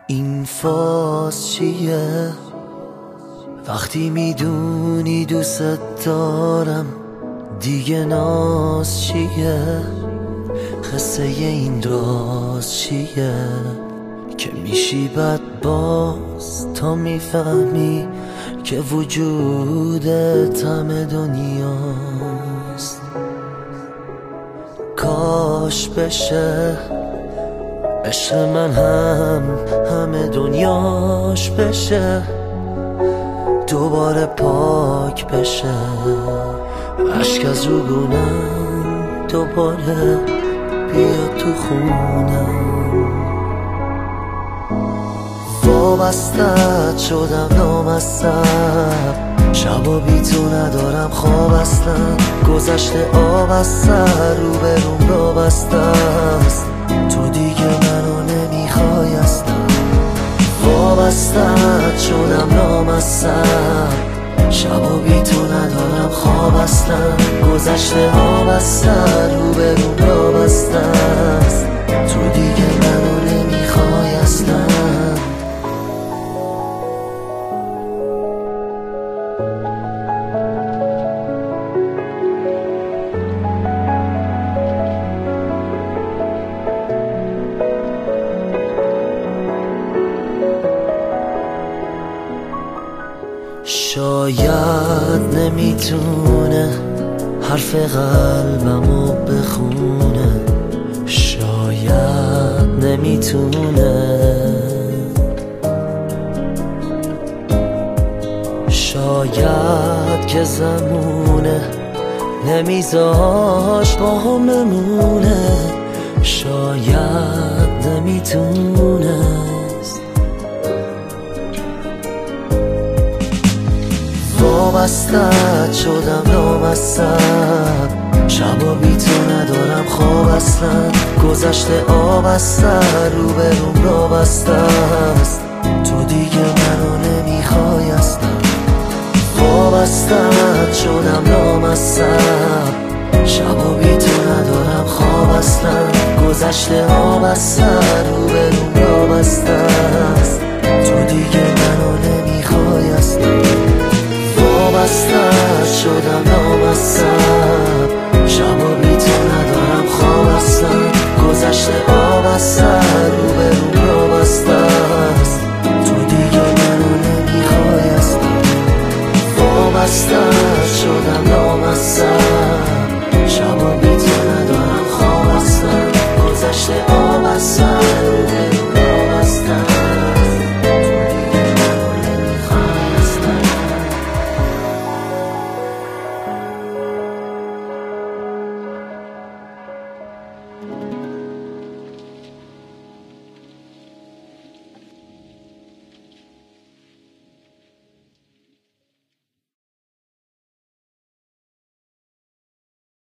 این فاز چیه؟ وقتی میدونی دوست دارم دیگه ناز چیه؟ قصه این راز چیه؟ که میشی بد باز تا میفهمی که وجودت همه دنیاست. کاش بشه عشق من همه دنیاش بشه، دوباره پاک بشه عشق از روگونم، دوباره بیا تو خونم. وابستت شدم نامصب، شبا بی تو ندارم خواب اصلا، گذشته آب از سر رو به روم را بسته است، تو دیگه منو نمیخوای اصلا. وابستت شدم نامصب، شبا بی تو ندارم خواب اصلا، گذشته آب از سر رو به روم را بسته است، تو دیگه منو نمیخوای اصلا. شاید نمیتونه حرف قلبمو بخونه، شاید نمیتونه، شاید که زمونه نمیذاش با هم بمونه، شاید نمیتونه. وابستت شدم نامصب، شبا بی تو ندارم خواب اصلا، گذشته آب از سر رو به روم را بسته است، تو دیگه منو نمیخوای اصلا. وابستت شدم نامصب، شبا بی تو ندارم خواب اصلا، گذشته آب از سر رو به روم را بسته است، تو دیگه منو نمیخوای اصلا. وابستت شدم نامصب،